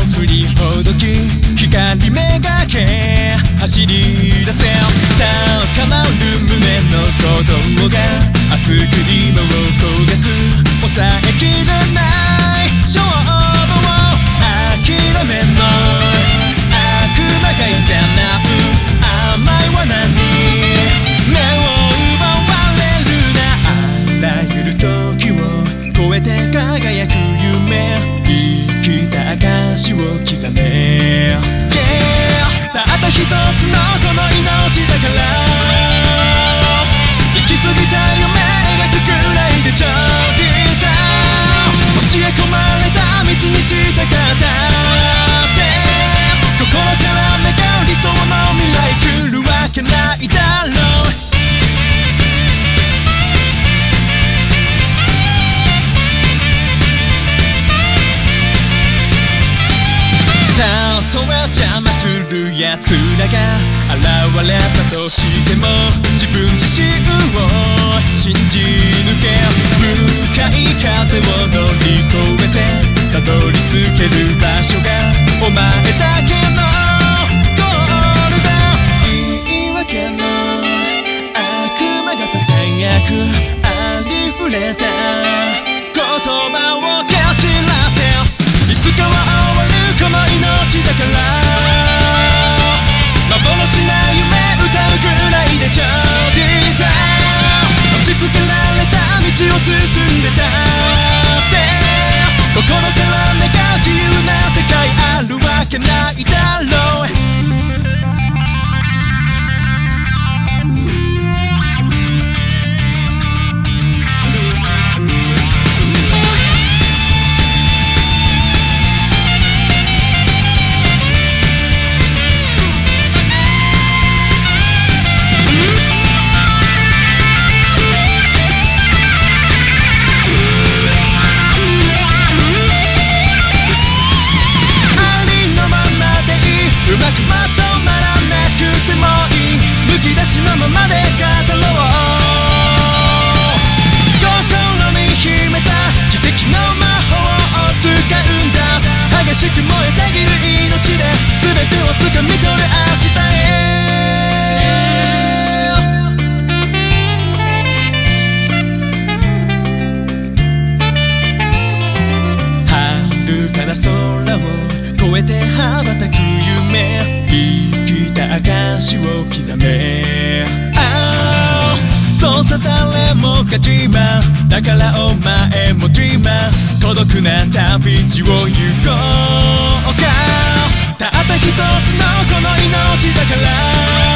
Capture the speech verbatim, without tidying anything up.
振りほどき光めがけ走り出せ高まる胸の鼓動が熱く今を焦がす抑えきれない衝動を諦めない悪魔がいざなう甘い罠に目を奪われるなあらゆる時を超えて輝く夢生きた証を刻め、yeah、たった一つのこの命だから行き過ぎた夢描くくらいでちょうどいいさ教え込まれた道に従って心から願う理想の未来来るわけないだろうたとえ邪魔する奴らが現れたとしても自分自身を信じ抜け向かい風を乗り越えてたどり着ける場所がお前だけのゴールだ言い訳の悪魔がささやくありふれた言葉を蹴散らせいつかは終わるこの命だから幻な夢歌うくらいでちょうどいいさ押し付けられた道を進んでたって心から願う自由な世界あるわけないだろううまくまとまらなくてもいいむき出しのままで語ろう心に秘めた奇跡の魔法を使うんだ激しく燃えたぎる命で全てを掴み取る明日へ遥かな空を越えて羽ばたく夢生きた証を刻めああそうさ誰もが Dreamer だからお前も Dreamer 孤独な旅路を行こうかたった一つのこの命だから